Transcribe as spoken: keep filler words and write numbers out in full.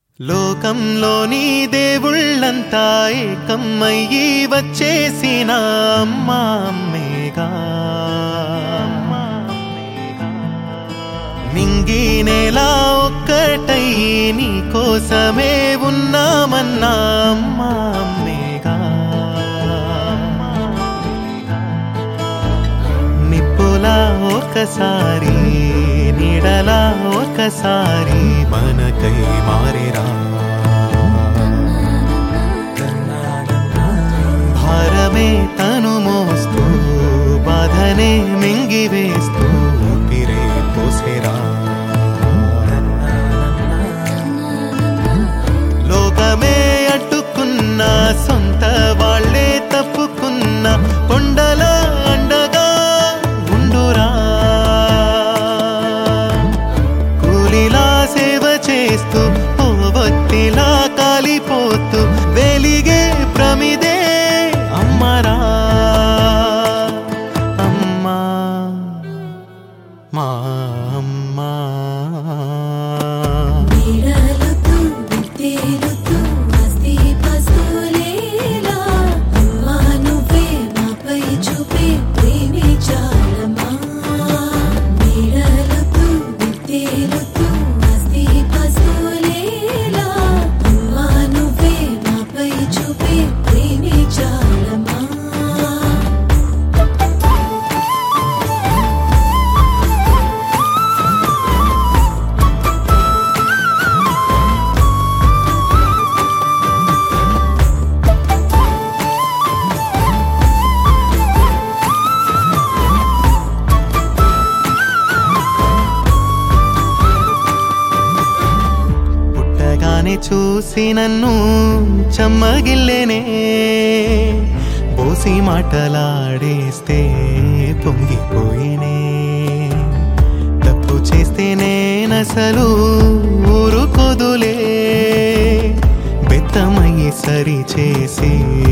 లోకంలోని దేవుళ్ళంతా ఏకమయ్యి వచ్చేసిన అమ్మా అమ్మేగా నింగి నేల ఒక్కటై నీ కోసమే ఉన్నామన్నా అమ్మా అమ్మేగా నిప్పులా ఒకసారి నీడలా ఒకసారి మనకై మారేరా భారమే తను మోస్తూ బాధనే మింగివేస్తూ ఊపిరే పోసేరా లోకమే అడ్డుకున్న సొంత వాళ్ళే తప్పుకున్న కొండల అండగా ఉండురా కూలిలా సేవ చేస్తూ పోవొత్తిలా కాలిపోతూ వెలిగే ప్రమిదే అమ్మరా అమ్మా మా అమ్మా చూసి నన్ను చెమ్మగిల్లేనే బోసి మాటలాడేస్తే పొంగిపోయినే తప్పు చేస్తే నేనసలు ఊరుకోదులే బెత్తమయ్యి సరి చేసి